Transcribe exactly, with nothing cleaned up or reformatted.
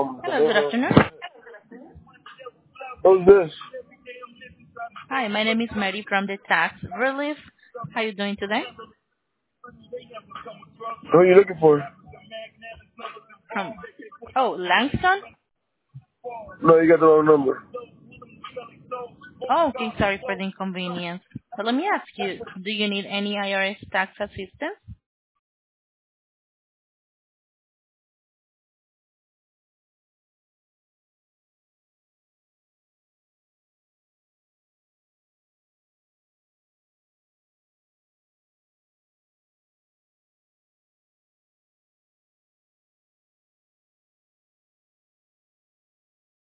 um Hello, good deliver. afternoon. Who's this? Hi, my name is Mary from the Tax Relief. How are you doing today? Who are you looking for? From Oh, Langston? No, you got the wrong number. Oh, okay, sorry for the inconvenience. But let me ask you, do you need any I R S tax assistance?